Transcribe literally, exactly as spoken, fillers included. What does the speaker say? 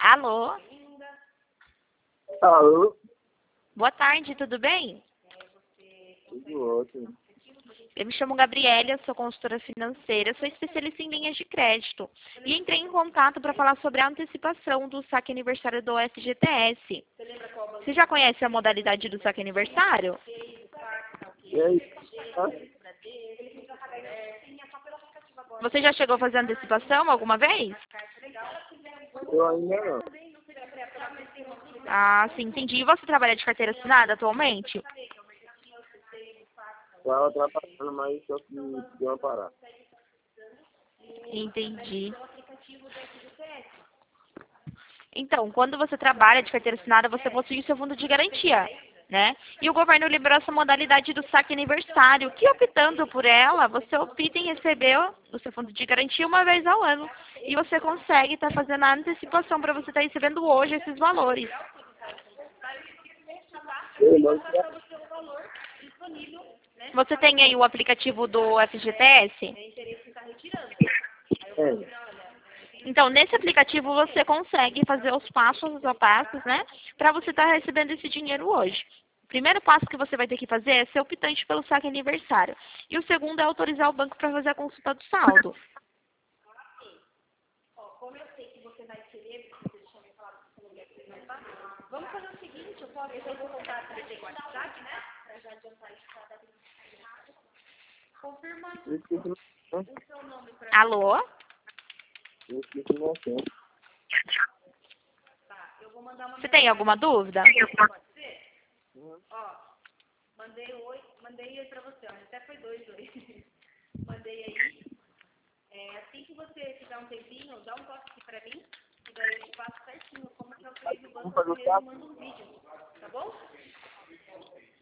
Alô? Alô? Boa tarde, tudo bem? Tudo ótimo. Eu me chamo Gabriela, sou consultora financeira, sou especialista em linhas de crédito. E entrei em contato para falar sobre a antecipação do saque aniversário do F G T S. Você já conhece a modalidade do saque aniversário? E aí? Tá? Você já chegou a fazer antecipação alguma vez? Eu ainda não. Ah, sim, entendi. E você trabalha de carteira assinada atualmente? Estava trabalhando, mas só que deu uma parada. Entendi. Então, quando você trabalha de carteira assinada, você possui o seu fundo de garantia, né? E o governo liberou essa modalidade do saque aniversário, que optando por ela, você opta em receber o seu fundo de garantia uma vez ao ano. E você consegue estar fazendo a antecipação para você estar recebendo hoje esses valores. Eu não sei. Você tem aí o aplicativo do F G T S? É. Então, nesse aplicativo você consegue fazer os passos a passos, né? Para você estar recebendo esse dinheiro hoje. O primeiro passo que você vai ter que fazer é ser optante pelo saque aniversário. E o segundo é autorizar o banco para fazer a consulta do saldo. Vamos fazer o seguinte, eu posso eu vou contar para ele o WhatsApp, né? Para já adiantar isso cada vez mais. Confirmando Eu esqueci meu o seu nome para... Alô? Eu esqueci meu nome. Tá, eu vou mandar uma... Você tem alguma dúvida? Pode ser? Uhum. Ó, mandei oi, mandei aí pra você, ó, até foi dois hoje. Mandei aí. É, assim que você tiver um tempinho, dá um toque aqui pra mim, e daí eu te passo certinho como que eu fiz o banco, Vamos fazer o e eu saque? mando um vídeo, tá bom?